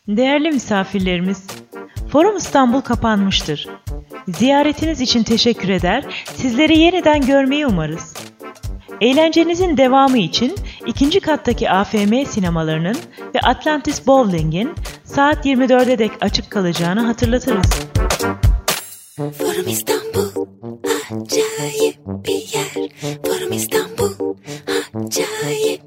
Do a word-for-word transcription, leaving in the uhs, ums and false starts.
Değerli misafirlerimiz, Forum İstanbul kapanmıştır. Ziyaretiniz için teşekkür eder, sizleri yeniden görmeyi umarız. Eğlencenizin devamı için ikinci kattaki A F M sinemalarının ve Atlantis Bowling'in saat yirmi dörde dek açık kalacağını hatırlatırız. Forum İstanbul, acayip bir yer. Forum İstanbul, acayip